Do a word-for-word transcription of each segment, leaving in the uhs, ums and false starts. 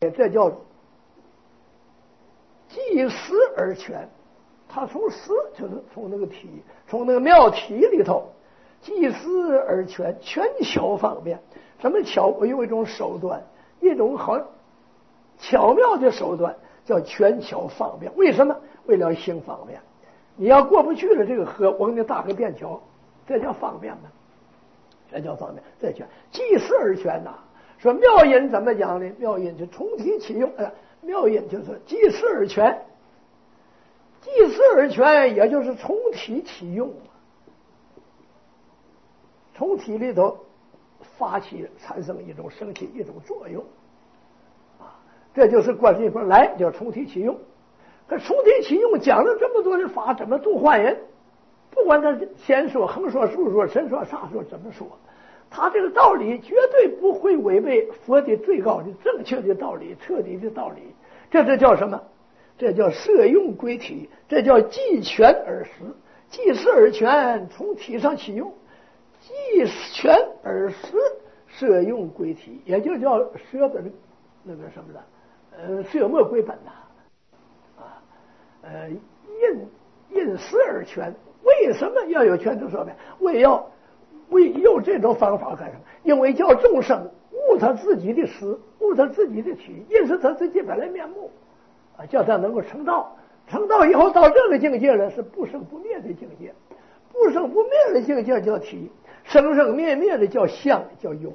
这叫祭祀而全。他从祀就是从那个体，从那个庙体里头，祭祀而全，全巧方便。什么巧？我有一种手段，一种好巧妙的手段，叫全巧方便。为什么？为了行方便。你要过不去了这个河，我给你搭个便桥，这叫方便吗？这叫方便。这叫祭祀而全呐、啊。说妙音怎么讲呢？妙音就从体起用，呃，妙音就是祭祀而全。祭祀而全，也就是从体起用，从体里头发起产生一种升起一种作用，啊，这就是观世音菩萨来叫从体起用。可从体起用讲了这么多的法，怎么度化人？不管他闲说、横说、竖说、神说、煞说，怎么说，他这个道理绝对不会违背佛的最高的正确的道理、彻底的道理。这这叫什么？这叫摄用归体，这叫祭全而实，祭祀而全，从体上起用；祭全而实，摄用归体，也就叫舍本那个什么的，呃，摄末归本呐，啊，呃，印印思而全。为什么要有全图说明？为要为用这种方法干什么？因为叫众生悟他自己的实，悟他自己的体，认识他自己本来面目。叫他能够成道，成道以后到这个境界了，是不生不灭的境界。不生不灭的境界叫体，生生灭灭的叫相，叫用。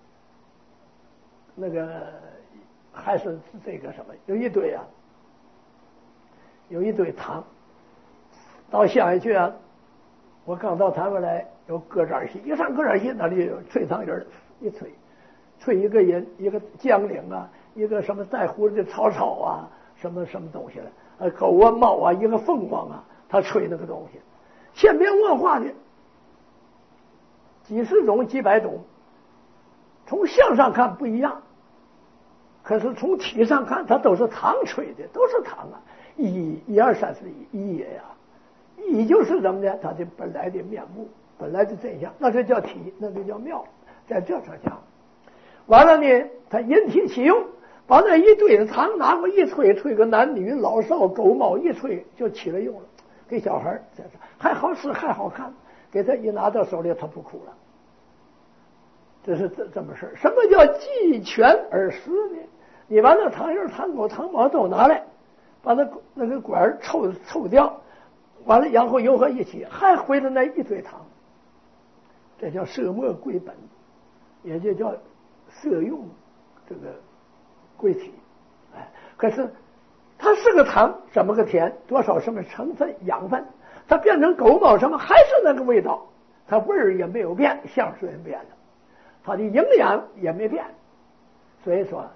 那个还是这个什么，有一堆啊，有一堆糖，到乡下去啊。我刚到台湾来，有歌展戏，一上歌展戏那里有吹糖人，一吹，吹一个人，一个将领啊，一个什么带胡子的草草啊。什么什么东西了？呃，狗啊、猫啊，一个凤凰啊，他吹那个东西，千变万化的，几十种、几百种，从相上看不一样，可是从体上看，它都是糖吹的，都是糖啊，一、一二三四一，一也呀，一就是什么呢？它的本来的面目，本来的真相，那就叫体，那就叫妙，在这上讲，完了呢，它引体起用。把那一堆的糖拿过一吹，吹个男女老少狗猫一吹就起了用了，给小孩这是还好吃还好看，给他一拿到手里他不哭了，这是这这么事。什么叫祭全而实呢？你把那糖油、糖果、糖毛都拿来，把那那个管抽抽掉，完了然后融合一起，还回了那一堆糖，这叫摄末归本，也就叫摄用这个归体。哎，可是它是个糖，怎么个甜？多少什么成分养分？它变成狗毛什么还是那个味道，它味儿也没有变，相虽然变了，它的营养也没变。所以说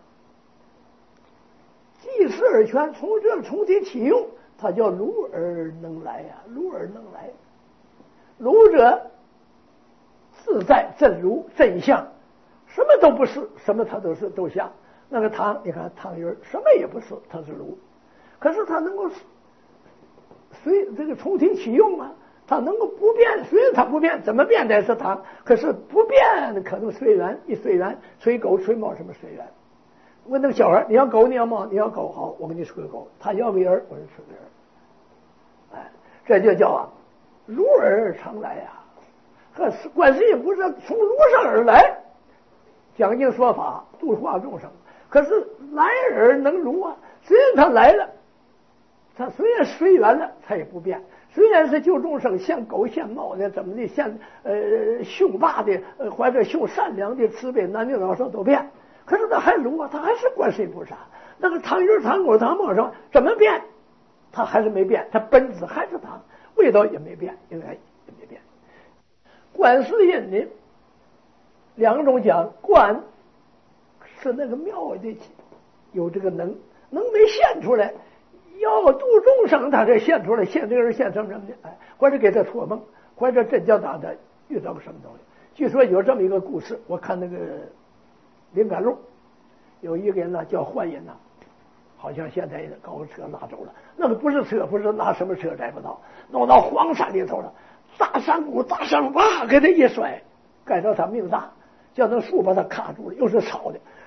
祭祀而全，从这从体起用，它叫รู้而能来呀、啊，รู้而能来。รู้者自在真如真相，什么都不是，什么它都是都像。那个糖，你看糖鱼什么也不是，它是รู้，可是它能够随这个从体起用啊，它能够不变，虽然它不变，怎么变的是糖，可是不变可能随缘，一随缘，随狗随猫什么随缘。问那个小孩，你要狗你要猫你要狗，好，我给你吹个狗，他要个人我就吹个人。哎，这就叫啊รู้而常来呀、啊，和观世音菩萨从รู้上而来，讲经说法度化众生。可是来而能รู้啊，虽然他来了，他虽然随缘了，他也不变。虽然是救众生，像狗像猫的怎么的，像呃凶霸的，呃或者凶善良的慈悲，男女老少都变。可是他还รู้啊，他还是观世音菩萨。那个糖鱼、糖果、糖猫上怎么变？他还是没变，他本质还是糖，味道也没变，应该也没变。观世音呢，两种讲，观是那个妙的，有这个能能没现出来，要度众生，他这现出来，现这个人现成什么呢？哎，或者给他托梦，或者真叫他的遇到个什么东西。据说有这么一个故事，我看那个灵感录，有一个人呢叫幻音呐，好像现在搞个车拉走了，那个不是车，不是拿什么车摘不到，弄到荒山里头了，大山谷大山哇，给他一甩，盖着他命大，叫那树把他卡住了，又是草的，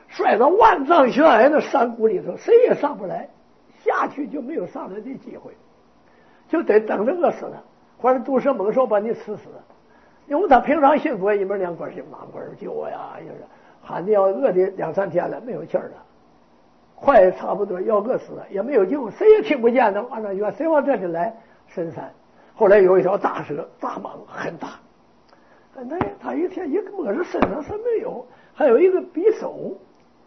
摔到万丈悬崖的山谷里头，谁也上不来，下去就没有上来的机会，就得等着饿死了，或者毒蛇猛兽把你吃死了。因为他平常信佛一门两关心，哪关救我呀？就是喊的要饿的两三天了，没有气儿了，快也差不多要饿死了，也没有救，谁也听不见的万丈悬，谁往这里来？深山。后来有一条大蛇，大蟒很大，很大，他一天一摸着身上什么没有，还有一个匕首，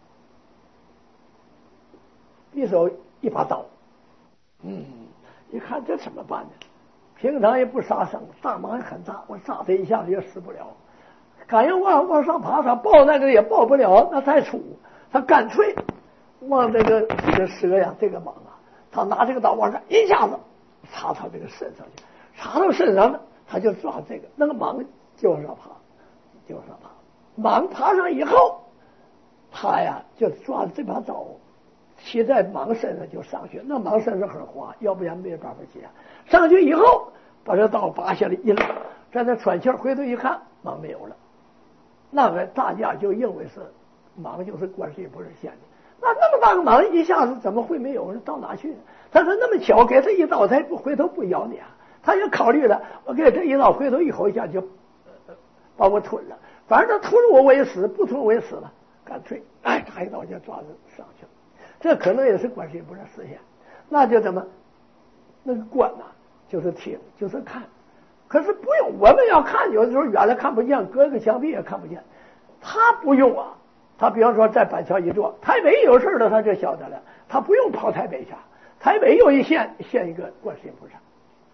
匕首一把刀，嗯，一看这怎么办呢？平常也不杀生，大蟒很大，我杀他一下子也死不了，敢要往往上爬，他抱那个也抱不了，那太粗，他干脆往这个这个蛇呀，这个蟒啊，他拿这个刀往上一下子插到这个身上去。插到身上了，他就抓这个，那个蟒就往上爬，就往上爬。蟒爬上以后，他呀就抓这把刀，骑在蟒身上就上去。那蟒身上很滑，要不然没办法骑。上去以后，把这刀拔下来一拉，在那喘气儿，回头一看，蟒没有了。那个大家就认为是蟒就是观世音菩萨现的。那那么大个蟒一下子怎么会没有呢？到哪去呢？他说那么巧，给他一刀，他不回头不咬你啊。他也考虑了，我给这一刀，回头一口一下就、呃、把我吞了。反正他吞我我也死，不吞我也死了，干脆哎，他一刀就抓着上去了。这可能也是观世音菩萨实现。那就怎么那个观呐、啊，就是听，就是看。可是不用，我们要看，有的时候远了看不见，隔个墙壁也看不见。他不用啊，他比方说在板桥一坐，台北有事了，他就晓得了，他不用跑台北去。台北有一县县一个观世音菩萨。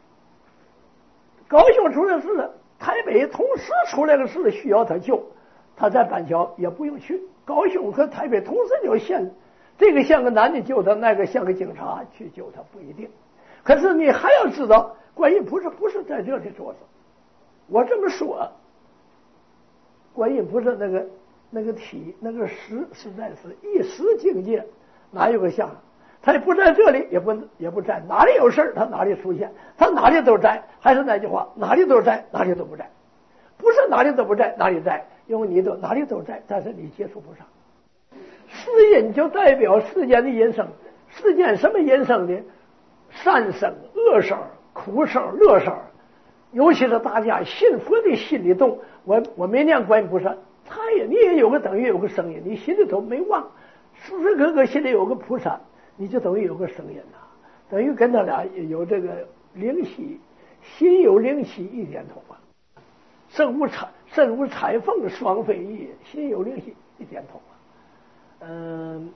高雄出来事，台北同时出来个事需要他救，他在板桥也不用去。高雄和台北同时有县，这个像个男的救他，那个像个警察去救他，不一定。可是你还要知道，观音菩萨不是在这里坐着。我这么说，观音菩萨那个那个体那个实实在是一时境界，哪有个像？他也不在这里，也不也不在哪里有事他哪里出现，他哪里都在。还是那句话，哪里都在，哪里都不在。不是哪里都不在，哪里在？因为你都哪里都在，但是你接触不上。世因就代表世间的人生，世间什么人生呢？善生、恶生、苦生、乐生。尤其是大家信佛的心里动，我我没念观音菩萨，他也你也有个等于有个声音，你心里头没忘，时时刻刻心里有个菩萨。你就等于有个声音呐、啊，等于跟他俩有这个灵犀，心有灵犀一点通啊。身无彩身无彩凤双飞翼，心有灵犀一点通啊。嗯，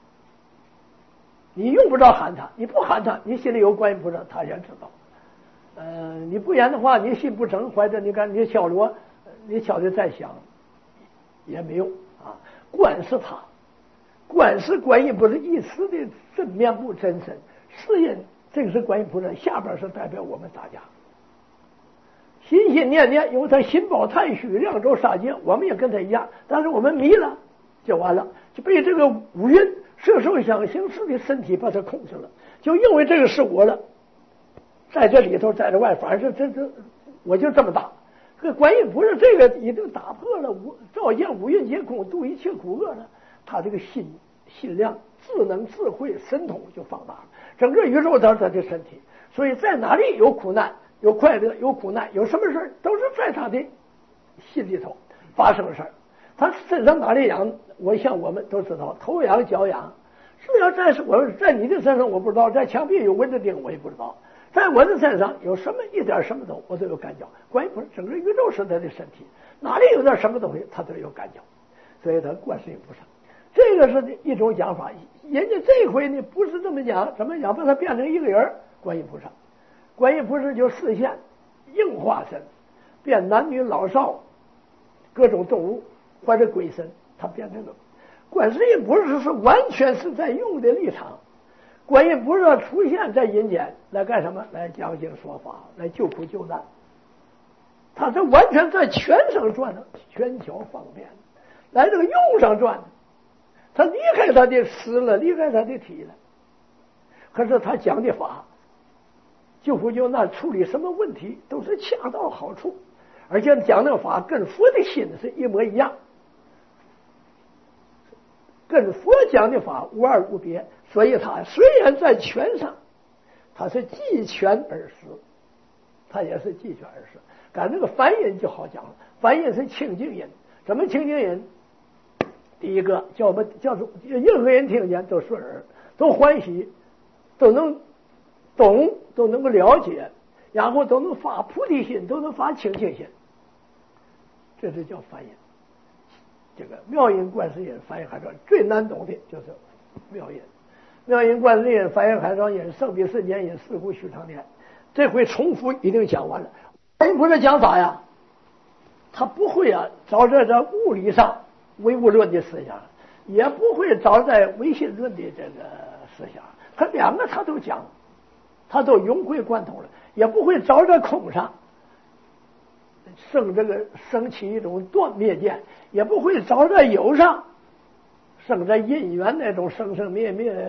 你用不着喊他，你不喊他，你心里有观音菩萨，他也知道。嗯，你不言的话，你心不诚，或者你看你敲锣，你敲的再响也没用啊。观是他。观是观音菩萨一时的真面目真身，是因这个是观音菩萨，下边是代表我们大家。心心念念，因为他心包太虚，两周杀劫，我们也跟他一样，但是我们迷了就完了，就被这个五蕴色受想行识的身体把他控制了，就认为这个是我了，在这里头，在这外，反正这这我就这么大。这观音菩萨这个已经打破了五照见五蕴皆空，度一切苦厄了。他这个心心量、智能、智慧、神通就放大了，整个宇宙都是他的身体。所以在哪里有苦难、有快乐、有苦难、有什么事都是在他的心里头发生事儿。他身上哪里痒，我想我们都知道，头痒、脚痒。是要在我在你的身上我不知道，在墙壁有蚊子叮我也不知道，在我的身上有什么一点什么都我都有感觉。观音菩萨整个宇宙是他的身体，哪里有点什么东西他都有感觉，所以他观世音菩萨。这个是一种讲法，人家这回呢不是这么讲，怎么讲？把它变成一个人，观音菩萨，观音菩萨就示现应化身，变男女老少各种动物或者鬼神，他变成个观世音菩萨是完全是在用的立场。观音菩萨出现在人间来干什么？来讲经说法，来救苦救难。他这完全在全上转的，全球方便，来这个用上转的。他离开他的实了，离开他的体了。可是他讲的法，救苦救难、处理什么问题都是恰到好处，而且讲的法跟佛的心是一模一样。 跟佛讲的法无二无别，所以他虽然在权上，他是既权而实，他也是既权而实。赶这个梵音就好讲了，梵音是清净音，怎么清净音？第一个叫我们叫做任何人听见都顺耳，都欢喜，都能懂，都能够了解，然后都能发菩提心，都能发清净心，这是叫梵音。这个妙音观世音梵音海潮最难懂的就是妙音，妙音观世音梵音海潮音圣彼世间音四故许常年，这回重复一定讲完了。人不是讲法呀，他不会啊找这这物理上唯物论的思想，也不会找在唯心论的这个思想，他两个他都讲，他都融会贯通了，也不会找在空上生这个生起一种断灭见，也不会找在有上生在因缘那种生生灭灭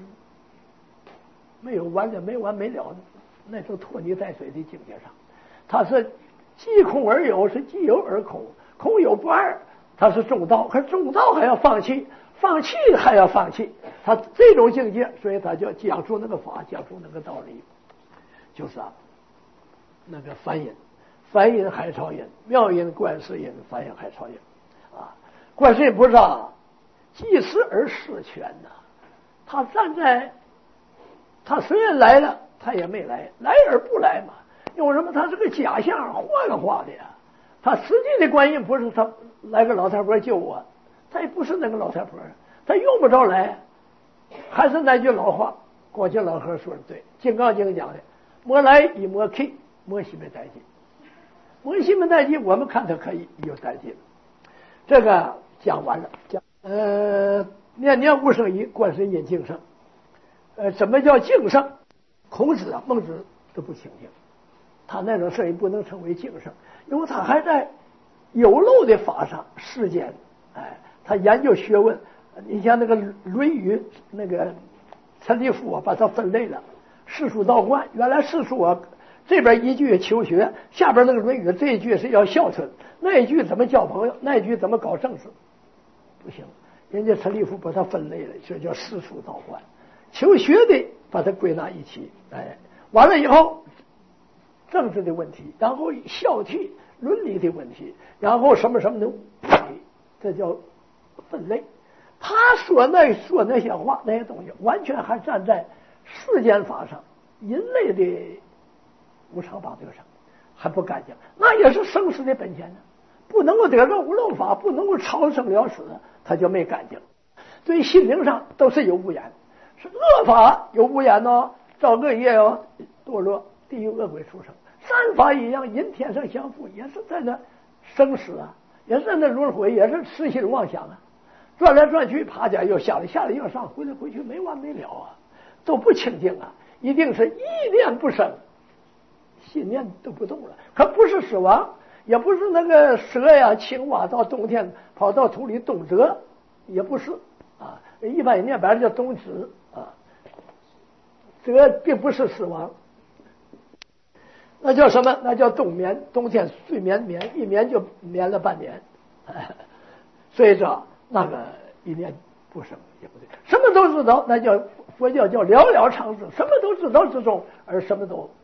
没有完的没完没了的那种拖泥带水的境界上。他是既空而有，是既有而空，空有不二，他是中道，可是中道还要放弃，放弃还要放弃，他这种境界，所以他就讲出那个法，讲出那个道理，就是啊，那个梵音，梵音海潮音，妙音观世音，梵音海潮音啊，观世音菩萨济世而事全呐，他站在，他虽然来了，他也没来，来而不来嘛。因为什么？他是个假象，幻化的呀。他实际的观音不是他来个老太婆救我，他也不是那个老太婆，他用不着来。还是那句老话，过去老和说的对，《金刚经》讲的“莫来以莫去，莫西没带劲”。莫西没带劲，我们看他可以有带劲。这个讲完了，讲呃，念念无生一，观世音净圣。呃，什么叫净圣？孔子啊、孟子都不清净。他那种圣也不能称为净圣，因为他还在有漏的法上世间，哎，他研究学问。你像那个《论语》，那个陈立夫啊，把它分类了，世俗道观。原来世俗啊，这边一句求学，下边那个《论语》这一句是要孝顺，那一句怎么交朋友，那一句怎么搞政治，不行。人家陈立夫把它分类了，这叫世俗道观。求学的把它归纳一起，哎，完了以后。政治的问题，然后孝悌伦理的问题，然后什么什么的，这叫分类。他说那说那些话那些东西，完全还站在世间法上，人类的无常法则上，还不干净，那也是生死的本钱呢。不能够得到无漏法，不能够超生了死，他就没干净。对心灵上都是有污染，是恶法有污染呢，造恶业哦，堕落地狱恶鬼畜生。善法一样，人天生相负，也是在那生死啊，也是在那轮回，也是痴心妄想啊，转来转去，爬家又下来，下来又上，回来回去没完没了啊，都不清净啊，一定是意念不生，信念都不动了，可不是死亡，也不是那个蛇呀、青蛙到冬天跑到土里冻蛰，也不是啊，一般人念白了叫冬止啊，这并不是死亡。那叫什么？那叫冬眠，冬天睡眠眠，一眠就眠了半年。所以说，那个一念不生也不对，什么都知道，那叫佛教叫了了常知，什么都知道之中，而什么都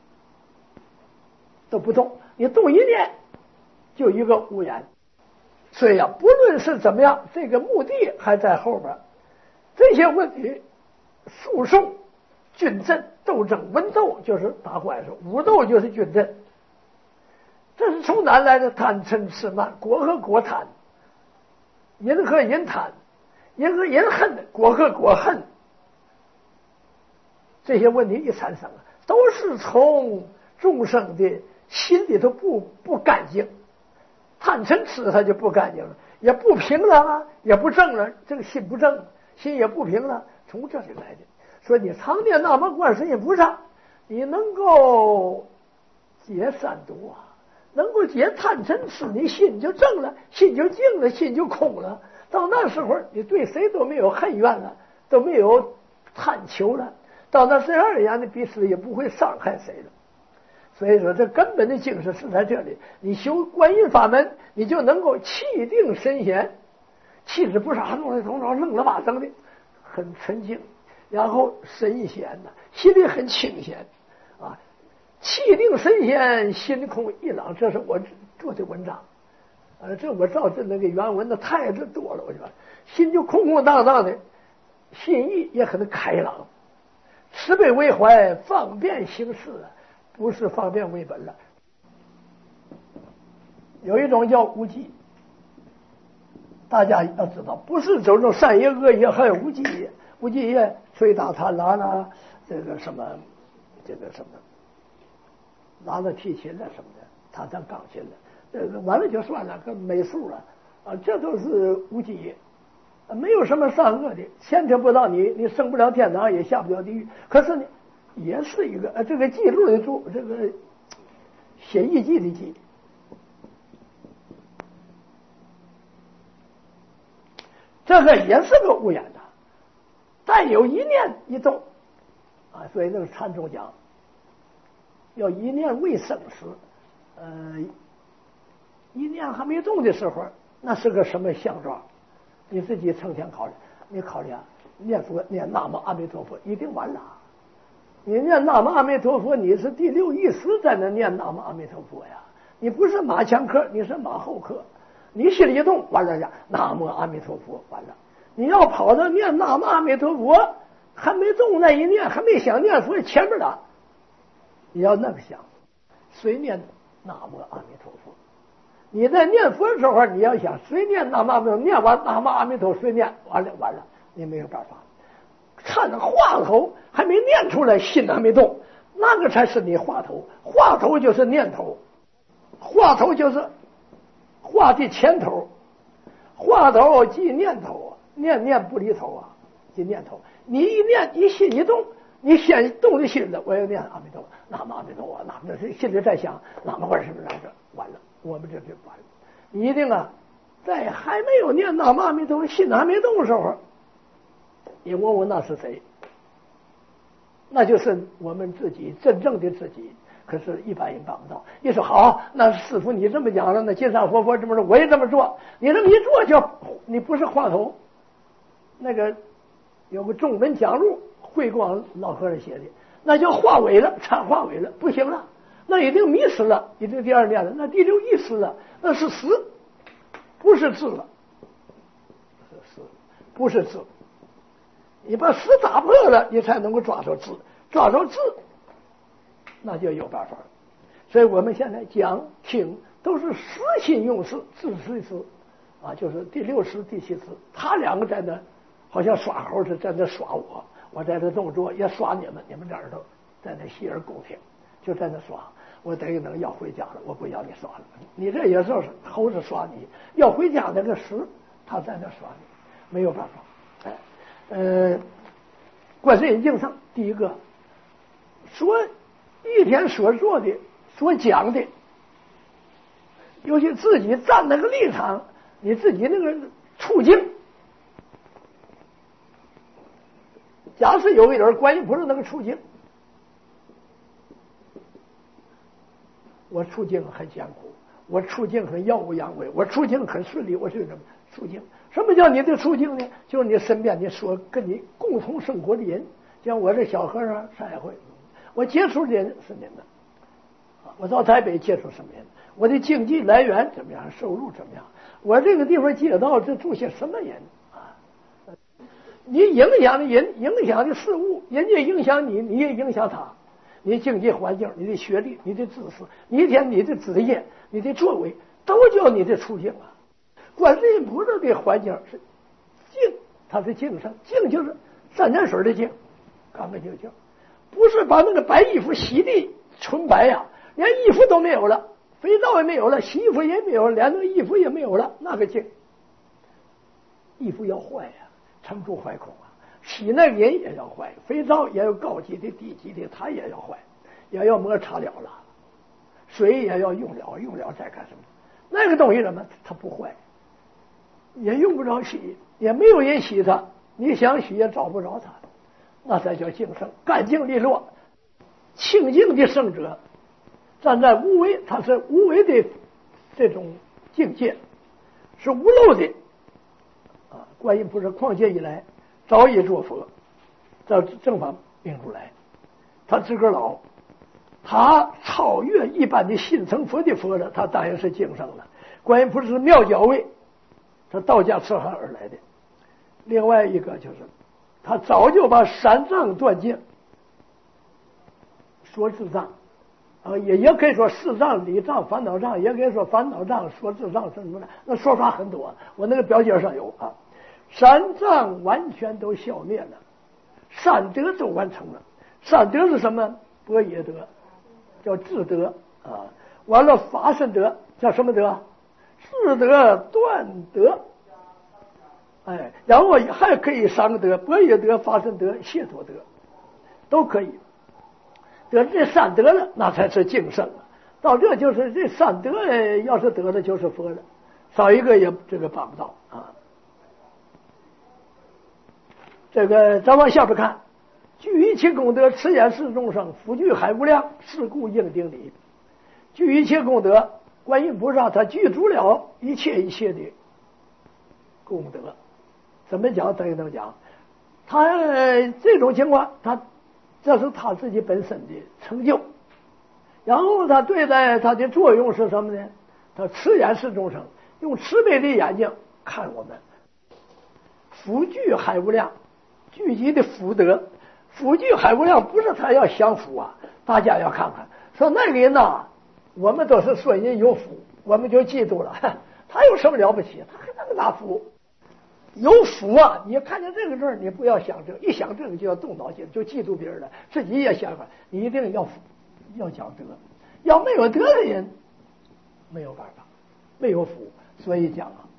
都不动。你动一念，就一个污染。所以啊，不论是怎么样，这个目的还在后边。这些问题，诉讼。军阵斗争，文斗就是打官司，武斗就是军阵。这是从哪来的？贪嗔痴慢，国和国贪，人和人贪，人和人恨，国和国恨。这些问题一产生啊，都是从众生的心里头不不干净，贪嗔痴他就不干净了，也不平了，也不正了，这个心不正，心也不平了，从这里来的。说你常念南无观世音菩萨，你能够解三毒啊，能够解贪嗔痴，你心就正了，心就静了，心就空了。到那时候，你对谁都没有恨怨了，都没有贪求了。到那时候而言呢，彼此也不会伤害谁了。所以说，这根本的精神是在这里。你修观音法门，你就能够气定神闲。 气质不是很隆咚咚愣了吧整的，很沉静，然后神闲的，心里很清闲啊，气定神闲，心空意朗，这是我做的文章。呃，这我照这那个原文的太子多了，我觉得心就空空荡荡的，心意也很开朗，慈悲为怀，方便行事，不是方便为本了。有一种叫无记，大家要知道，不是这种善业恶业，还有无记业。无记业，吹打弹拉啦，这个什么，这个什么，拉了提琴了什么的，弹弹钢琴了。这个完了就算了，跟没数了啊！这都是无记业，没有什么善恶的，牵扯不到你，你升不了天堂，也下不了地狱。可是呢，也是一个呃，这个记录的注，这个写日记的记，这个也是个无眼的，但有一念一动啊，所以那个禅宗讲，要一念未生时，呃。一念还没动的时候，那是个什么相状？你自己成天考虑，你考虑啊，念佛念南无阿弥陀佛一定完了。你念南无阿弥陀佛，你是第六意识在那念南无阿弥陀佛呀，你不是马前课，你是马后课。你心里一动，完了呀，南无阿弥陀佛完了。你要跑到念南无阿弥陀佛，还没动那一念，还没想念佛前面了，你要那个想，随念南无阿弥陀佛。你在念佛的时候，你要想随念南无阿弥陀佛，念完南无阿弥陀佛随念完了完了，你没有办法。看着话头还没念出来，心还没动，那个才是你话头。话头就是念头，话头就是话的前头，话头即念头，念念不离头啊，即念头。你一念，你心一动，你先动的心了，我要念阿弥陀佛，南无阿弥陀佛，南无这心里在想南无我是不是来着？完了。我们这就完了，你一定啊，在还没有念南无阿弥陀佛，心还没动的时候，你问问那是谁？那就是我们自己真正的自己。可是，一般人办不到。你说好，那师傅你这么讲了，那金山活佛这么说，我也这么做。你这么一做就，你不是话头。那个有个中文讲录，慧光老和尚写的，那叫话尾了，掺话尾了，不行了。那已经迷失了，已经第二念了，那第六意识了，那是识，不是智了，是识，不是智。你把识打破了，你才能够抓住智，抓住智，那就有办法了。所以我们现在讲听都是实心用事，智是思啊，就是第六识、第七识，他两个在那好像耍猴似的，在那耍我，我在这动作也耍你们，你们这耳朵在那洗耳恭听，就在那耍。我等于能要回家了，我不要你耍了。你这也是猴子耍你，要回家那个时，他在那耍你，没有办法。哎，呃，观世音经上第一个说一天所做的、所讲的，尤其自己站那个立场，你自己那个处境。假设有一人观音菩萨那个处境。我处境很艰苦，我处境很耀武扬威，我处境很顺利，我是什么处境？什么叫你的处境呢？就是你身边你所跟你共同生活的人，像我这小和尚上海会，我接触的人是你们，我到台北接触什么人？我的经济来源怎么样？收入怎么样？我这个地方街道这住些什么人啊？你影响的人，影响的事物，人家影响你，你也影响他。你经济环境、你的学历、你的知识、你一天你的职业、你的作为，都叫你的处境啊。观世音菩萨的环境是净，它是净身，净就是三点水的净，干干净净，不是把那个白衣服洗的纯白呀、啊，连衣服都没有了，肥皂也没有了，洗衣服也没有了，连那个衣服也没有了，那个净。衣服要坏呀、啊，成住坏空啊。洗那个人也要坏，肥皂也有高级的、低级的，它也要坏，也要摩擦了了，水也要用了，用了再干什么？那个东西什么？它不坏，也用不着洗，也没有人洗它，你想洗也找不着它，那才叫净圣，干净利落、清净的圣者，站在无为，它是无为的这种境界，是无漏的。 观音菩萨况且以来早已作佛，照正法明如来，他自个儿老，他超越一般的心成佛的佛了，他当然是经生了。观音菩萨是妙教位，他道家慈航而来的。另外一个就是他早就把三障断尽，说智障啊，也也可以说四障、理障、烦恼障，也可以说烦恼障、说智障什么的，那说法很多。我那个表节上有啊，三障完全都消灭了，三德都完成了。三德是什么？般若德，叫智德啊。完了法身德叫什么德？智德、断德。哎，然后还可以三个德：般若德、法身德、解脱德，都可以。得这三德了，那才是净圣了。到这就是这三德，要是得了就是佛了，少一个也这个办不到啊。这个咱往下边看，具一切功德，持言是众生，福聚海无量，是故应定理。具一切功德，观音菩萨他具足了一切一切的功德。怎么讲？等于能讲，他、呃、这种情况，他这是他自己本身的成就。然后他对待他的作用是什么呢？他慈眼视众生，用慈悲的眼睛看我们，福聚海无量，聚集的福德，福聚海无量不是他要享福啊，大家要看看，说那个人呐，我们都是说人有福，我们就嫉妒了，他有什么了不起？他还那么大福。有福啊！你看见这个字，你不要想这个，一想这个就要动脑筋，就嫉妒别人了。自己也想法，你一定要福，要讲德。要没有德的人，没有办法，没有福。所以讲啊，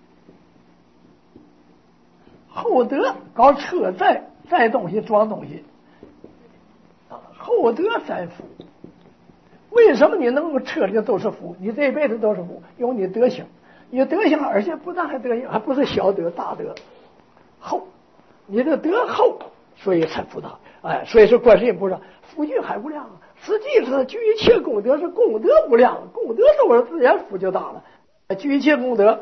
厚德搞车载载东西装东西啊，厚德载福。为什么你能够车里都是福？你这一辈子都是福，有你德行。你德行，而且不但还德行，还不是小德大德，厚，你的德厚，所以才福大。哎，所以说观世音菩萨福聚海无量，实际上具一切功德是功德无量，功德多了自然福就大了。具一切功德，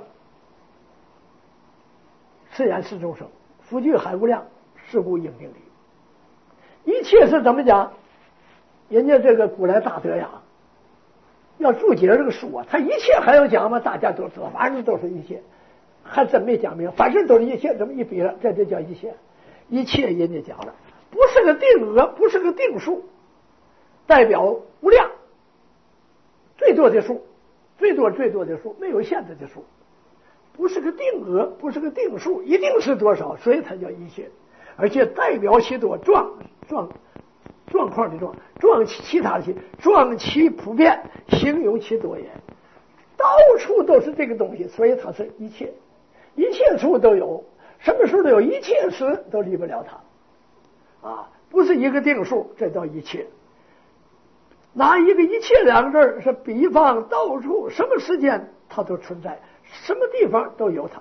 自然是众生，福聚海无量，是故应定理。一切是怎么讲？人家这个古来大德呀。要注解这个书啊，他一切还要讲吗？大家都知道，反正都是一切，还真没讲明，反正都是一切，这么一比了，这就叫一切。一切人家讲了，不是个定额，不是个定数，代表无量，最多的数，最多最多的数，没有限制的数，不是个定额，不是个定数，一定是多少，所以它叫一切，而且代表其多，状状。状况的状，状其其他的其，状其普遍，形容其多言，到处都是这个东西，所以它是一切，一切处都有，什么时候都有，一切时都离不了它，啊，不是一个定数，这叫一切。拿一个一切两个字是比方，到处什么时间它都存在，什么地方都有它。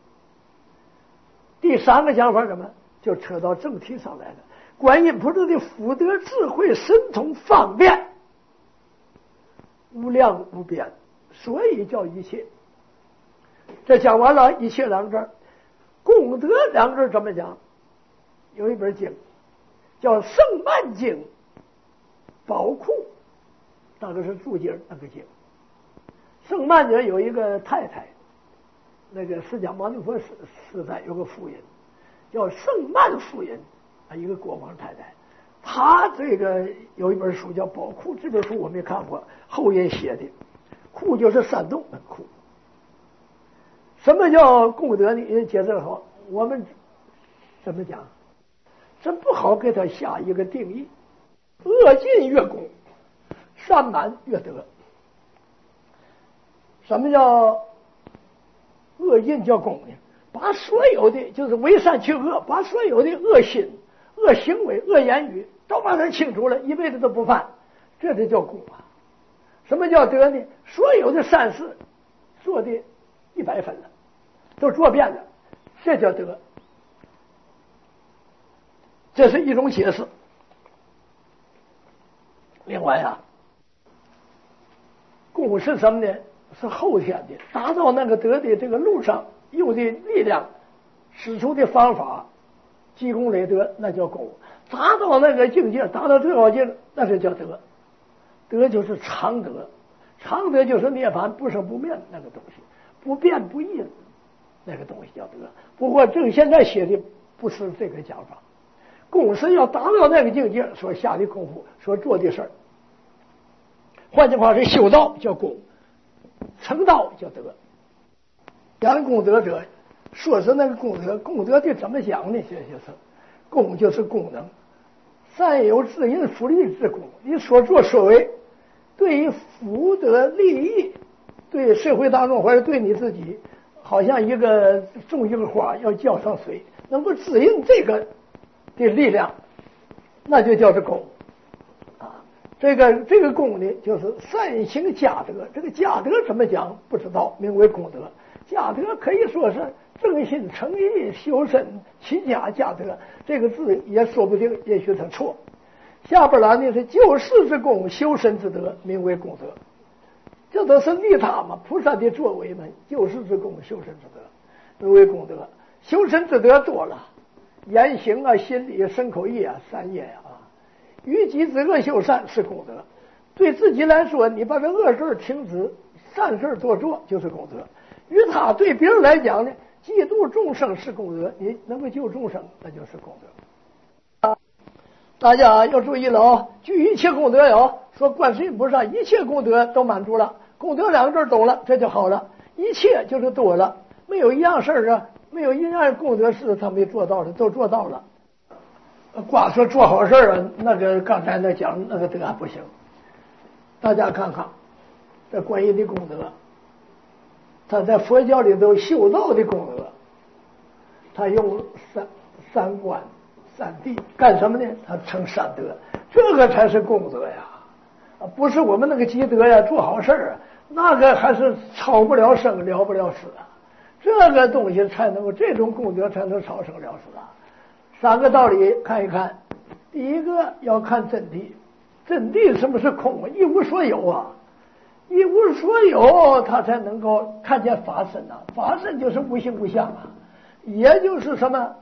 第三个讲法什么？就扯到正题上来了。观音菩萨的福德智慧神通方便无量无边，所以叫一切。这讲完了，一切两个字，功德两个字怎么讲？有一本经叫《圣曼经宝库》，那个是注解那个经。圣曼经有一个太太，那个释迦牟尼佛时时代有个妇人叫圣曼夫人。啊，一个国王太太，他这个有一本书叫《宝库》，这本书我没看过，后人写的。库就是山洞的库。什么叫功德呢？人解释好，我们怎么讲？真不好给他下一个定义。恶尽越功，善满越德。什么叫恶尽叫功呢？把所有的就是为善去恶，把所有的恶心。恶行为、恶言语都把它清除了，一辈子都不犯，这就叫功啊。什么叫德呢？所有的善事做的一百分了，都做遍了，这叫德。这是一种解释。另外啊，功是什么呢？是后天的，达到那个德的这个路上用的力量使出的方法，积功累德，那叫功；达到那个境界，达到最高境，那是叫德。德就是常德，常德就是涅槃不生不灭那个东西，不变不异那个东西叫德。不过正现在写的不是这个讲法，功是要达到那个境界所下的功夫，所做的事儿。换句话说，修道叫功，成道叫德。讲功德者，说是那个功德，功德的怎么讲呢？这就是功就是功能，善有自因福利之功。你所作所为，对于福德利益，对社会当中或者对你自己，好像一个种一个花要浇上水，能够指引这个的力量，那就叫做功啊。这个这个功呢，就是善行佳德。这个佳德怎么讲不知道，名为功德。佳德可以说是正心诚意、修身齐家佳德，这个字也说不定，也许他错。下边来呢是救世之功，修身之德，名为功德。这都是利他嘛，菩萨的作为嘛，救世之功，修身之德，名为功德。修身之德多了，言行啊、心理、身口意啊，三业啊。于己之恶修善是功德。对自己来说，你把这恶事停止，善事多做，就是功德。于他对别人来讲呢，济度众生是功德，你能够救众生，那就是功德。啊，大家要注意了啊！具一切功德呀，说观世音菩萨一切功德都满足了，功德两个字懂了，这就好了。一切就是多了，没有一样事儿啊，没有一样功德事他没做到的，都做到了。光说做好事啊，那个刚才那讲那个德还不行。大家看看这观音的功德。他在佛教里头修道的功德，他用三三观三谛干什么呢？他成三德，这个才是功德呀，不是我们那个积德呀，做好事啊，那个还是超不了生，了不了死啊。这个东西才能够，这种功德才能超生了死啊。三个道理看一看，第一个要看真谛，真谛什么是空啊？一无所有啊。一无所有，他才能够看见法身呐、啊。法身就是无形无相啊，也就是什么？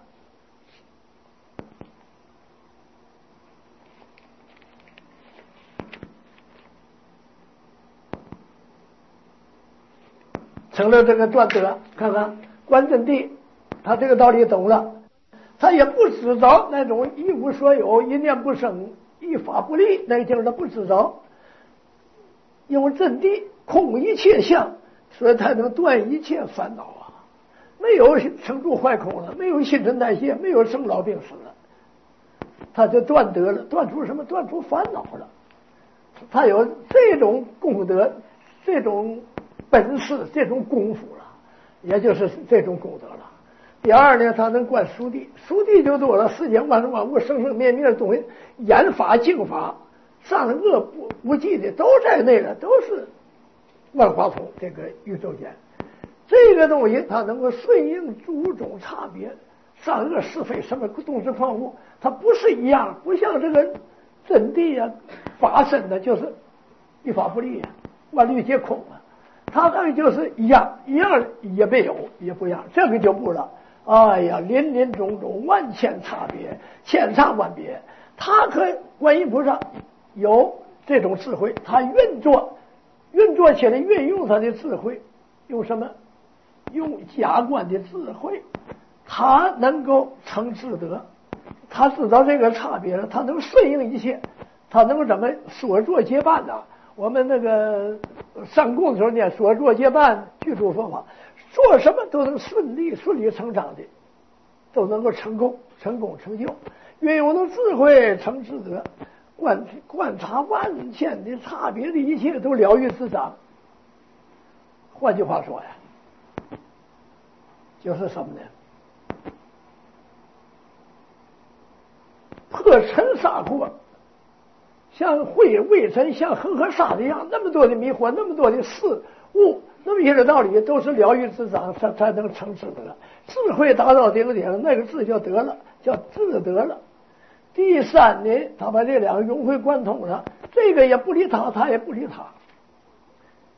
成了这个断德。看看观真谛，他这个道理懂了，他也不执着那种一无所有、一念不生、一法不立那个劲儿，他不执着。因为真谛空一切相，所以他能断一切烦恼啊，没有成住坏空了，没有新陈代谢，没有生老病死了，他就断得了，断出什么？断出烦恼了。他有这种功德，这种本事，这种功夫了，也就是这种功德了。第二呢，他能观熟谛，熟谛就多了，世间万事万物生生灭灭的东西，言法净法。善恶不无忌的都在内了，都是万花筒这个宇宙间，这个东西它能够顺应诸种差别，善恶是非什么动植矿物，它不是一样，不像这个真谛啊、法身的，就是一法不立啊，万律皆空啊，它那个就是一样，一样也没有，也不一样，这个就不了。哎呀，林林种种，万千差别，千差万别，它和观音菩萨有这种智慧，他运作运作起来，运用他的智慧，用什么？用加观的智慧，他能够成智德，他知道这个差别了，他能顺应一切，他能够怎么所作皆办呢？我们那个上供的时候念所作皆办，具足佛法，做什么都能顺利顺理成章的，都能够成功成功成就，运用的智慧成智德。观观察万千的差别的一切都了于自掌。换句话说呀，就是什么呢？破尘沙过，像灰微尘，像恒河沙一样，那么多的迷惑，那么多的事物，那么些的道理都是了于自掌，才才能成智德。智慧达到顶点，那个智叫得了，叫智德了。第三呢，他把这两个融会贯通了，这个也不理他，他也不理他。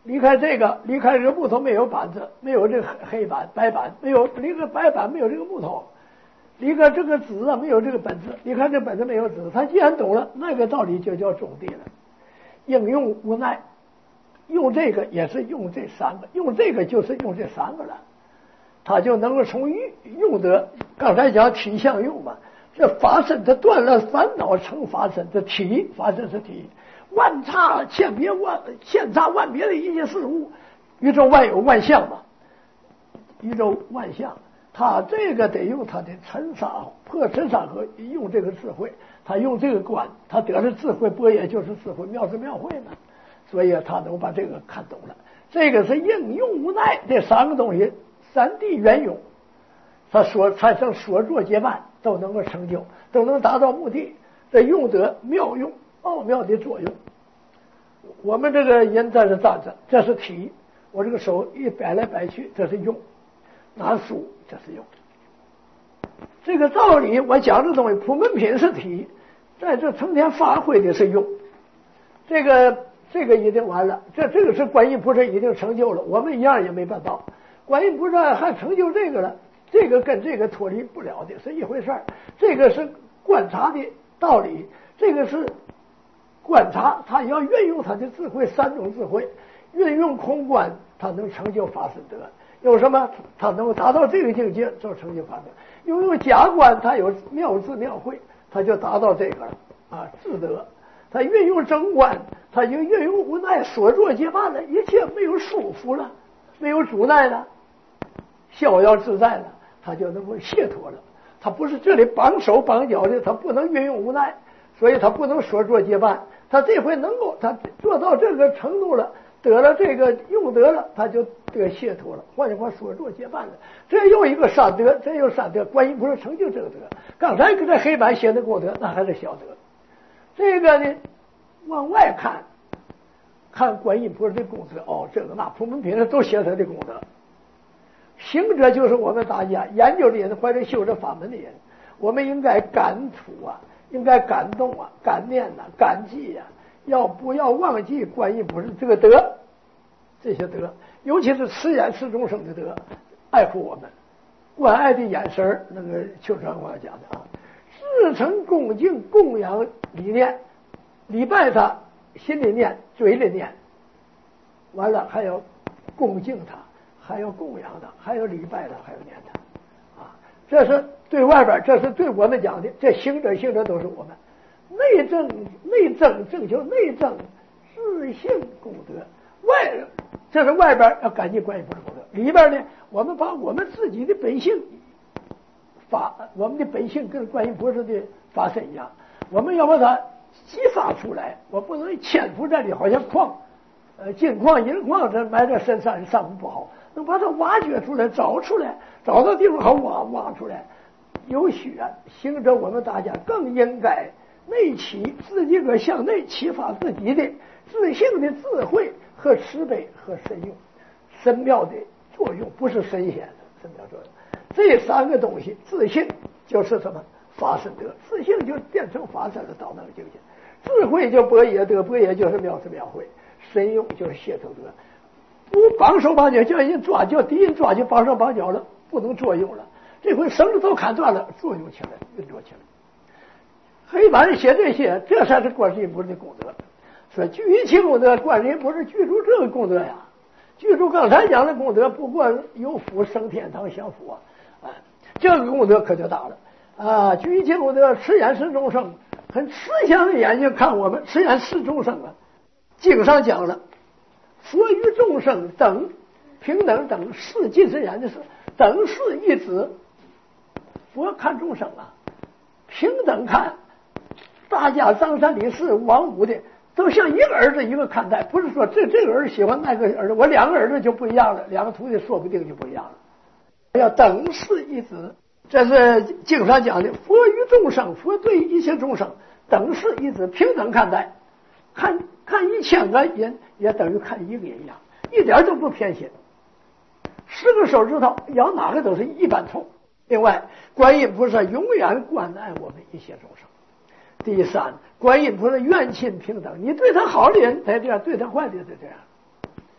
离开这个，离开这个木头没有板子，没有这个黑板、白板，没有离开白板，没有这个木头，离开这个纸啊，没有这个本子，离开这本子没有纸。他既然懂了那个道理，就叫种地了。应用无奈，用这个也是用这三个，用这个就是用这三个了，他就能够从用得。刚才讲体相用嘛，这法身它断了烦恼成法身，这体法身是体。万差千别万千差万别的一切事物，宇宙万有万象嘛，宇宙万象，他这个得用他的尘沙破尘沙和用这个智慧，他用这个观，他得了智慧，波也就是智慧，妙是妙慧嘛，所以他能把这个看懂了。这个是应用无奈，这三个东西三谛圆用，他所产生所作皆办都能够成就，都能达到目的，这用得妙用。奥妙的作用。我们这个人在这站着，这是体；我这个手一摆来摆去，这是用；拿书，这是用。这个道理，我讲这东西，普门品是体，在这成天发挥的是用。这个这个已经完了，这这个是观音菩萨已经成就了，我们一样也没办到。观音菩萨还成就这个了，这个跟这个脱离不了的是一回事儿。这个是观察的道理，这个是。观察，他要运用他的智慧，三种智慧，运用空观，他能成就法身德。有什么？他能够达到这个境界，就成就法身。运用假观，他有妙智妙慧，他就达到这个了啊，智德。他运用真观，他就运用无奈，所作皆办了，一切没有束缚了，没有阻碍了，逍遥自在了，他就能够解脱了。他不是这里绑手绑脚的，他不能运用无奈，所以他不能所作皆办。他这回能够，他做到这个程度了，得了这个用得了，他就得解脱了。换句话，所作皆办了。这又一个善德，这又善德。观音菩萨成就这个德。刚才搁这黑板写的功德，那还是小德。这个呢，往外看，看观音菩萨的功德，哦，这个那普门品上都写他的功德。行者就是我们大家研究的人，或者修这法门的人，我们应该感触啊。应该感动啊，感念呐、啊，感激呀、啊，要不要忘记观音菩萨这个德，这些德，尤其是慈眼视众生的德，爱护我们，关爱的眼神，那个秋传话讲的啊，至诚恭敬供养理念，礼拜他，心里念，嘴里念，完了还要恭敬他，还要供养他，还要礼拜他，还要念他。这是对外边，这是对我们讲的。这行者行者都是我们内证内证正求内证自性功德。外这是外边要感激观音菩萨功德，里边呢，我们把我们自己的本性法，我们的本性跟观音菩萨的法身一样，我们要把它激发出来。我不能潜伏在里，好像矿，呃，金矿银矿这埋在深山上不好。能把它挖掘出来，找出来，找到地方好挖挖出来。有许啊，行者我们大家更应该内启，自己个向内启发自己的自性的智慧和慈悲和神用，神妙的作用，不是神仙的神妙作用。这三个东西，自性就是什么法身德，自性就变成法身了，到那个境界。智慧就般若德，般若就是妙智妙慧，神用就是解脱德。不绑手绑脚，叫人抓，叫敌人抓就绑手绑脚了，不能作用了。这回绳子都砍断了，作用起来，运作起来。黑板上写这些，这才是观世音菩萨的功德。说具一切功德，观世音菩萨具足这个功德呀。具足刚才讲的功德，不过有福升天堂享福啊，啊，这个功德可就大了啊！具一切功德，慈眼视众生，很慈祥的眼睛看我们，慈眼视众生啊。经上讲了。佛与众生等平等等视近视眼的是等视一子，佛看众生啊，平等看，大家张三李四王五的都像一个儿子一个看待，不是说这这个儿子喜欢那个儿子，我两个儿子就不一样了，两个徒弟说不定就不一样了。要等视一子，这是经上讲的，佛与众生，佛对一切众生等视一子，平等看待。看看一千个人也等于看一个人一样，一点都不偏心。十个手指头咬哪个都是一般痛。另外，观音菩萨永远关爱我们一切众生。第三，观音菩萨愿亲平等，你对他好的人才这样，对他坏的就这样。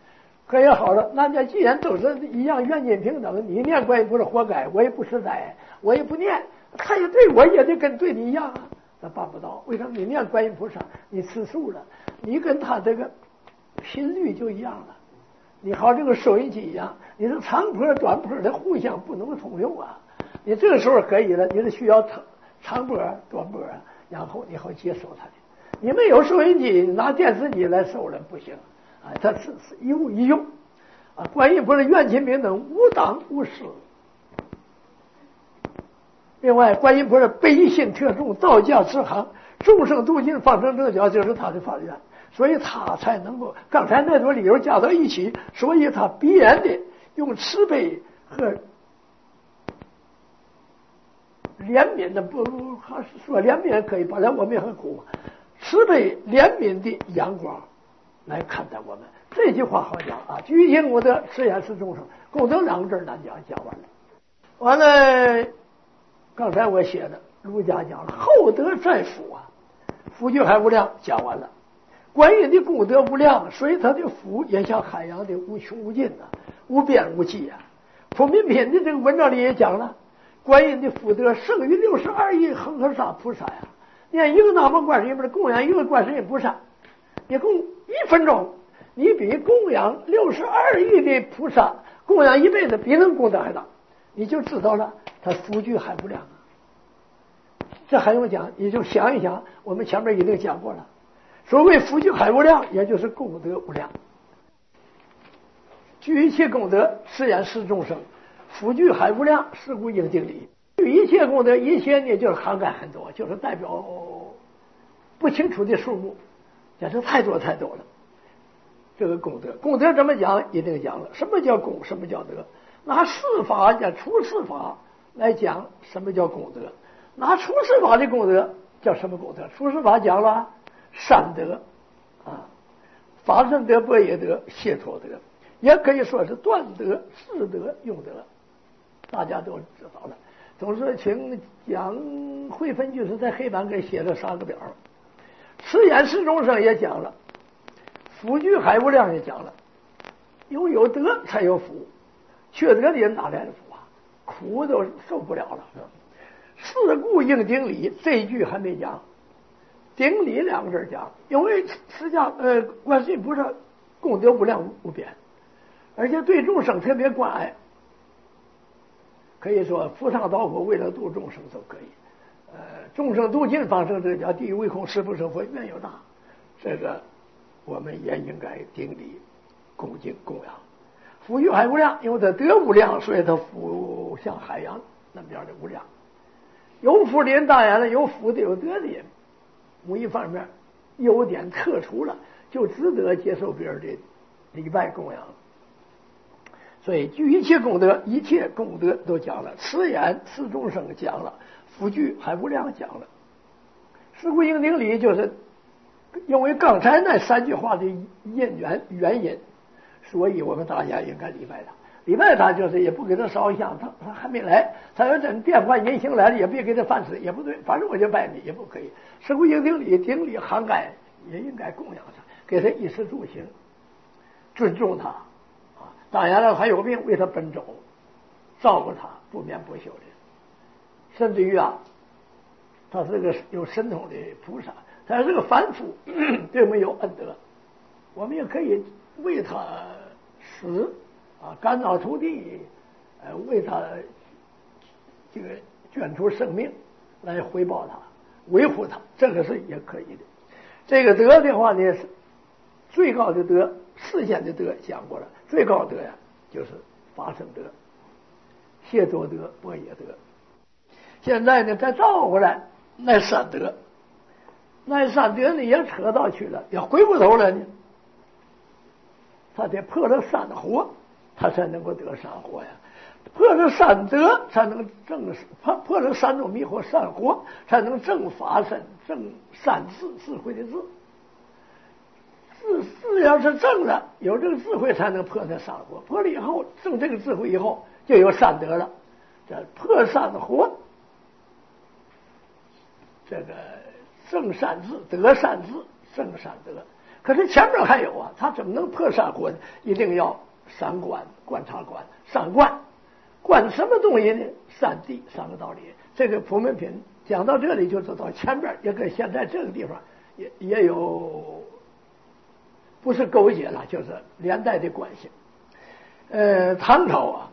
可也好了，大家既然都是一样愿心平等，你念观音菩萨活该，我也不实在，我也不念，他也对我也得跟对你一样啊，他办不到。为什么？你念观音菩萨，你吃素了，你跟他这个频率就一样了。你好，这个收音机一样，你是长波短波的互相不能通用啊。你这个时候可以了，你是需要长长波短波，然后你好接受它的。你没有收音机，拿电视机来收了不行啊，它是是一物一用啊。观音菩萨愿亲平等，无党无私。另外，观音菩萨悲心特重，道家支行，众生度尽，方成正觉，就是他的法愿，所以他才能够刚才那种理由加到一起，所以他必然的用慈悲和怜悯的，不还是说怜悯可以，本来我们也很苦，慈悲怜悯的阳光来看待我们。这句话好讲啊，居心功德，慈眼是众生，功德两个字难讲，讲完了。完了，刚才我写的儒家讲了厚德载福啊，福聚海无量，讲完了。观音的功德无量，所以他的福也像海洋的无穷无尽啊，无边无际啊。普民品的这个文章里也讲了，观音的福德胜于六十二亿恒河沙菩萨呀。念一个南无观世音菩萨，供养一个观世音菩萨，你供一分钟，你比供养六十二亿的菩萨供养一辈子比能功德还大，你就知道了他福聚海无量啊。这还用讲？你就想一想，我们前面已经讲过了。所谓福聚海无量，也就是功德无量。具一切功德，是言是众生。福聚海无量，是故应经理。具一切功德，一切呢就是涵盖很多，就是代表不清楚的数目，简直太多太多了。这个功德，功德怎么讲？一定讲了。什么叫功？什么叫德？拿四法讲除四法来讲，什么叫功德？拿除四法的功德叫什么功德？除四法讲了三德啊，法身德、般若德、解脱德，也可以说是断德、四德、用德，大家都知道了。总是请讲慧分居士在黑板给写了三个表，慈眼视众生也讲了，福聚海无量也讲了，因为有德才有福，缺德的人哪来的福啊？苦都受不了了。四故应顶礼，这一句还没讲。顶礼两个字讲，因为实际上呃，观世音菩萨功德无量无边，而且对众生特别关爱，可以说扶上刀火，为了度众生都可以。呃，众生度尽，方成正觉，地狱未空，誓不成佛，愿有大。这个我们也应该顶礼恭敬供养。福聚海无量，因为它德无量，所以它福像海洋那边的无量。有福的人当然了，有福的有德的人，某一方面优点特殊了，就值得接受别人的礼拜供养。所以具一切功德，一切功德都讲了，慈眼视众生讲了，福聚海无量讲了。是故应顶礼，就是因为刚才那三句话的因缘原因，所以我们大家应该礼拜他。礼拜他就是也不给他烧香，他他还没来，他要真变换人形来了，也别给他饭吃，也不对，反正我就拜你也不可以。是故应顶礼，顶礼涵盖也应该供养他，给他衣食住行，尊重他啊。当然了，还有病为他奔走，照顾他，不眠不休的。甚至于啊，他是个有神通的菩萨，他是个凡夫，对我们有恩德，我们也可以为他死。啊，干燥土地，呃，为他这个捐出生命来回报他，维护他，这个是也可以的。这个德的话呢，最高的德，世间的德讲过了，最高德呀就是法身德、解脱德、般若德。现在呢，再倒过来，那三德，那三德呢也扯到去了，也回过头来呢，他得破了三火。他才能够得善火呀，破了三德才能正破破了三种迷惑善火，才能正法身正善智智慧的智。智智要是正了，有这个智慧才能破这善火，破了以后正这个智慧以后就有善德了。这破善火，这个正善智得善智正善德， 可是前面还有啊，他怎么能破三观？一定要三观，观察观，三观，观什么东西呢？三谛三个道理。这个普门品讲到这里就知道，前边也跟现在这个地方也也有不是勾结了，就是连带的关系。呃，唐朝啊，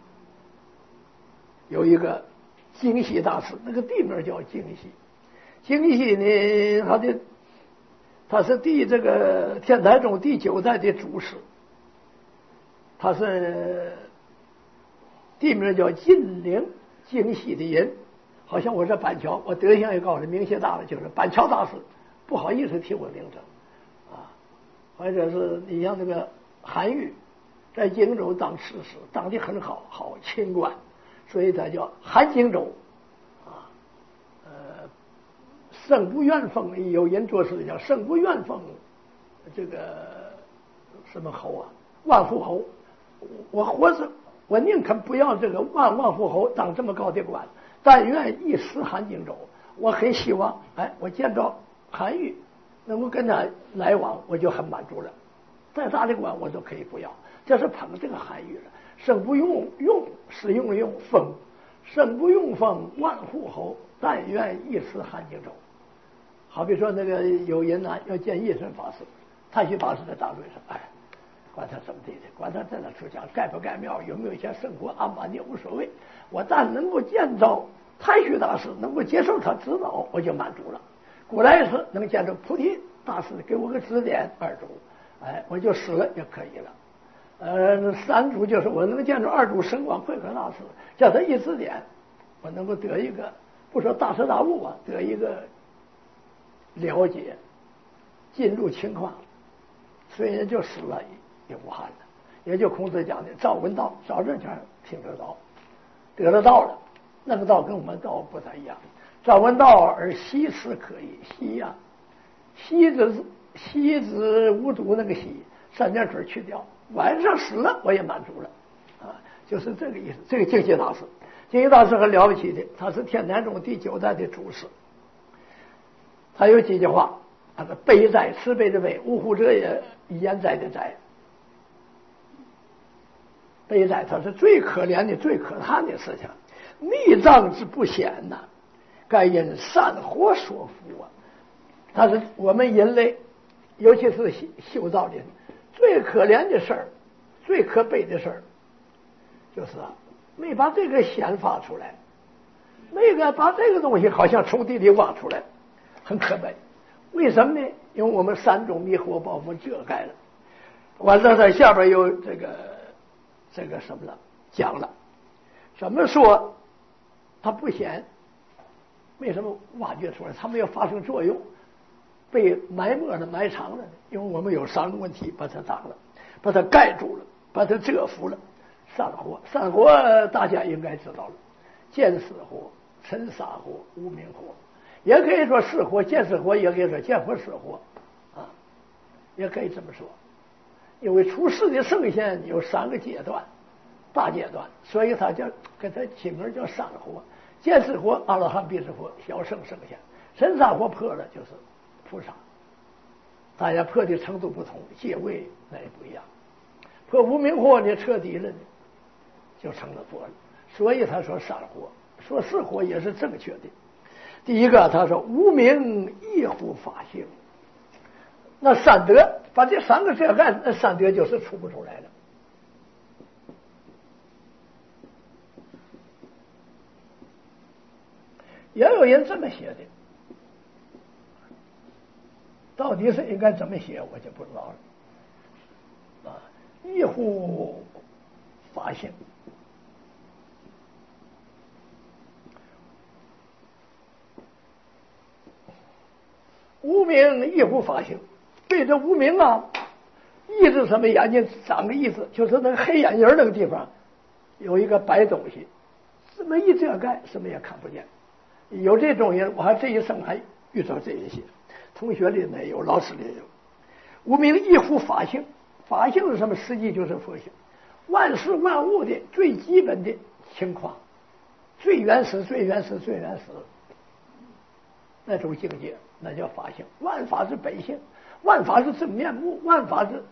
有一个京西大师，那个地名叫京西。京西呢，他的他是第这个天台宗第九代的祖师，他是地名叫金陵，京西的人。好像我是板桥，我德行也告诉名气大了，就是板桥大师，不好意思提我名称啊。或者是你像那个韩愈，在荆州当刺史，当的很好，好清官，所以他叫韩荆州啊。呃，圣不愿封，有人做事叫圣不愿封，这个什么侯啊，万户侯。我活着，我宁肯不要这个万万户侯当这么高的官。但愿一时韩荆州，我很希望，哎，我见着韩愈，能够跟他来往，我就很满足了。再大的官我都可以不要，这是捧这个韩愈了。生不用用，使用用封，生不用封，万户侯，但愿一时韩荆州。好比说那个有人呢要见一身法师，太虚法师在大队上，哎，管他怎么地的，管他在那出家盖不盖庙，有没有一些生活安排的无所谓，我但能够见着太虚大师，能够接受他指导，我就满足了。古来是能见着菩提大师给我个指点二祖，哎，我就死了也可以了。呃，三祖就是我能见着二祖神光慧可大师，叫他一指点，我能够得一个不说大彻大悟啊，得一个了解，进入情况，虽然就死了也无憾了。也就孔子讲的早闻道，早这前听得到，得了道了，那个道跟我们道不太一样。早闻道而息时可以，息呀、啊，息子息子无足那个息，三点水去掉，晚上死了我也满足了啊，就是这个意思。这个净西大师，净西大师很了不起的，他是天台宗第九代的祖师。他有几句话，他的悲哉，慈悲的悲，呜呼者也，焉哉的哉。悲哉，他是最可怜的、最可叹的事情。逆障之不显呐、啊，该因善火所伏啊。他是我们人类，尤其是修道的人，最可怜的事儿、最可悲的事儿，就是啊，没把这个显发出来，没个把这个东西好像从地里挖出来，很可悲。为什么呢？因为我们三种迷惑把我们遮盖了。完了，在下边有这个这个什么了，讲了怎么说它不显，为什么挖掘出来？它没有发生作用，被埋没了、埋藏了呢？因为我们有三个问题把它挡了，把它盖住了，把它遮伏了。散火，散火大家应该知道了，见死火、尘沙火、无明火，也可以说是火、见死火，也可以说见火是火啊，也可以这么说。因为出世的圣贤有三个阶段，大阶段，所以他叫给他起名叫三火。见死火阿罗汉、辟支佛、小圣圣贤，尘沙火破了就是菩萨，大家破的程度不同，阶位那也不一样。破无明火呢，彻底了呢，就成了佛了。所以他说三火，说四火也是正确的。第一个，他说无明亦乎法性，那三德把这三个遮盖，那三德就是出不出来了。也有人这么写的，到底是应该怎么写，我就不知道了。啊，亦乎法性，无明亦乎法性。对这无明啊，意是什么？眼睛长个意思，就是那个黑眼仁那个地方有一个白东西，这么一遮盖，什么也看不见。有这种人，我还这一生还遇到这一些，同学里面有，老师里有。无明亦乎法性，法性是什么？实际就是佛性，万事万物的最基本的情况，最原始、最原始、最原始。 那种境界，那叫法性。万法之本性，万法是真面目，万法是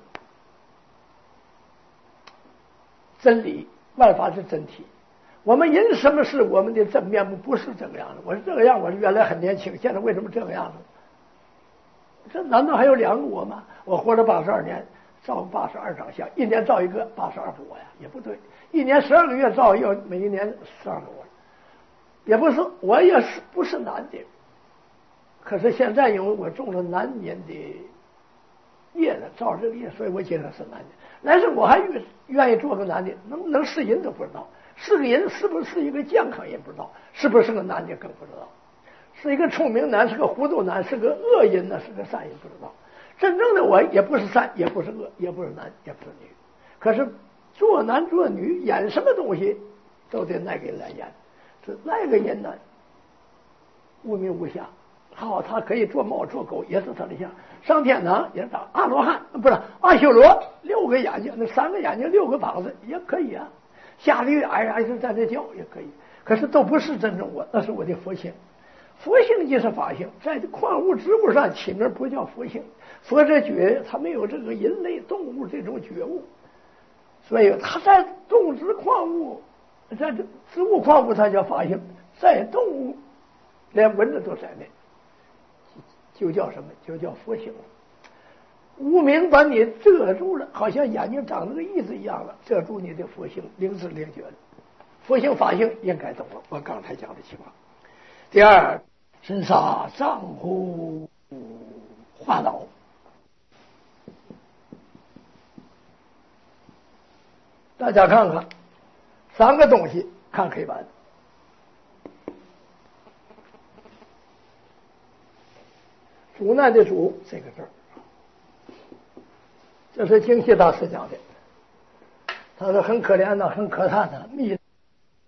真理，万法是真体。我们因什么是我们的真面目不是这个样子？我是这个样，我是原来很年轻，现在为什么这个样子？这难道还有两个我吗？我活了八十二年，照八十二张相，一年照一个，八十二个我呀，也不对。一年十二个月照一个，每一年十二个我，也不是，我也是不是男的。可是现在因为我中了男人的业了，照这个业，所以我今天是男的。但是我还愿愿意做个男的，能能是人都不知道，是个人是不是一个健康人不知道，是不是个男的更不知道。是一个聪明男，是个糊涂男，是个恶人呢，是个善人，不知道。真正的我也不是善，也不是恶，也不是男，也不是女。可是做男做女，演什么东西都得那个人来演。是那个人呢，无名无相。好，他可以做猫做狗，也是他的相。上天堂也当阿罗汉，不是阿修罗，六个眼睛，那三个眼睛，六个膀子也可以啊。下地狱哎呀是在这叫也可以，可是都不是真正我，那是我的佛性。佛性即是法性，在矿物植物上起名不叫佛性。佛这觉，他没有这个人类动物这种觉悟，所以他在动植矿物，在植物矿物它叫法性，在动物连蚊子都在内，就叫什么？就叫佛性。无明把你遮住了，好像眼睛长了个翳子一样了，遮住你的佛性，灵知灵觉了。佛性法性应该懂了，我刚才讲的情况。第二，身杀丈夫化老。大家看看三个东西，看黑板。主难的主这个字儿，这是净系大师讲的。他说很可怜的，很可叹的，密